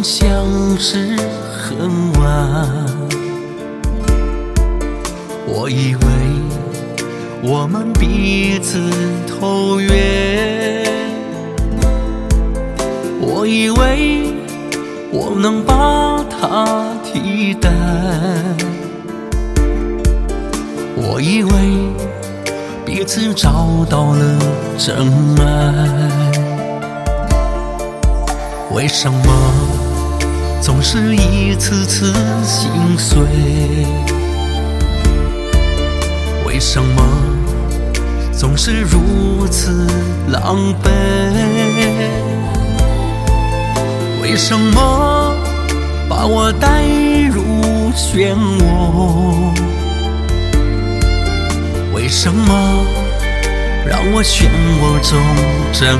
相识很晚，我以为我们彼此投缘，我以为我能把它替代，我以为彼此找到了真爱。为什么总是一次次心碎？为什么总是如此狼狈？为什么把我带入漩涡？为什么让我漩涡中挣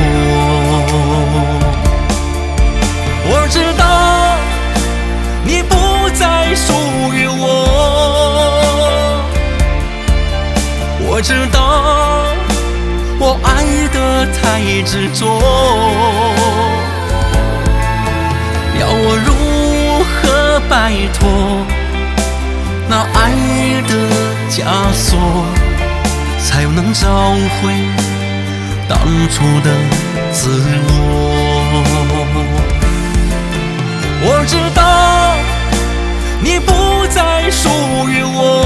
脱？我知道你不再属于我，我知道我爱得太执着，要我如何摆脱那爱的枷锁，才能找回当初的自我？我知道你不再属于我，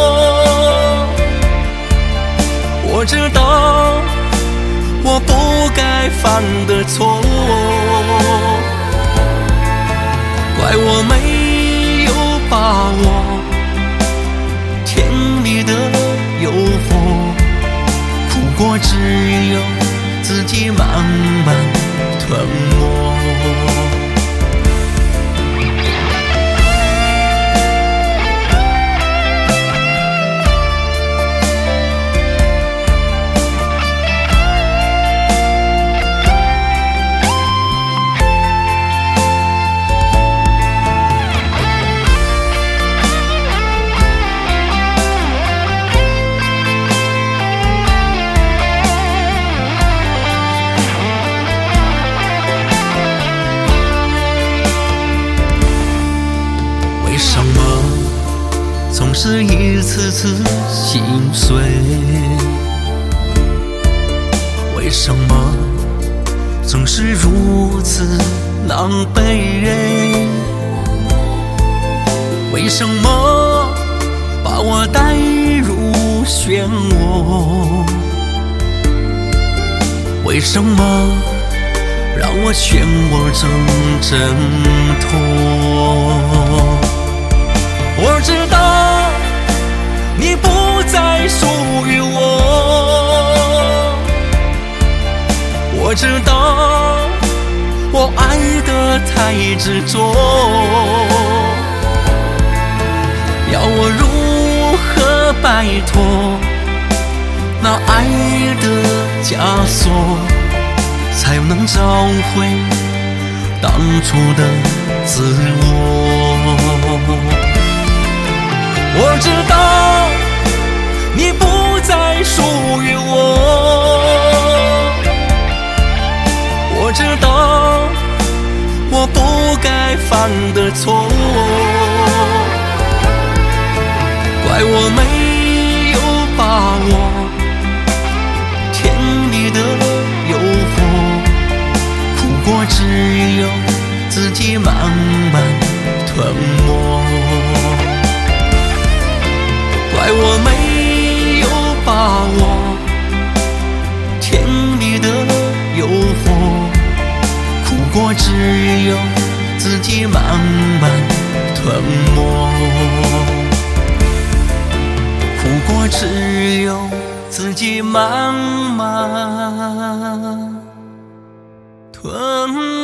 我知道我不该犯的错，怪我没有把握甜蜜的诱惑，苦果只有自己慢慢吞没。为什么总是一次次心碎？为什么总是如此狼狈？为什么把我带入漩涡？为什么让我漩涡中挣脱？我知道你不再属于我，我知道我爱得太执着，要我如何摆脱那爱的枷锁，才能找回当初的自我？我知道你不再属于我，我知道我不该犯的错，怪我没有把握甜蜜的诱惑，苦果只有自己慢慢吞没。怪我没有把握甜蜜的诱惑，苦果只有自己慢慢吞没，苦果只有自己慢慢吞没。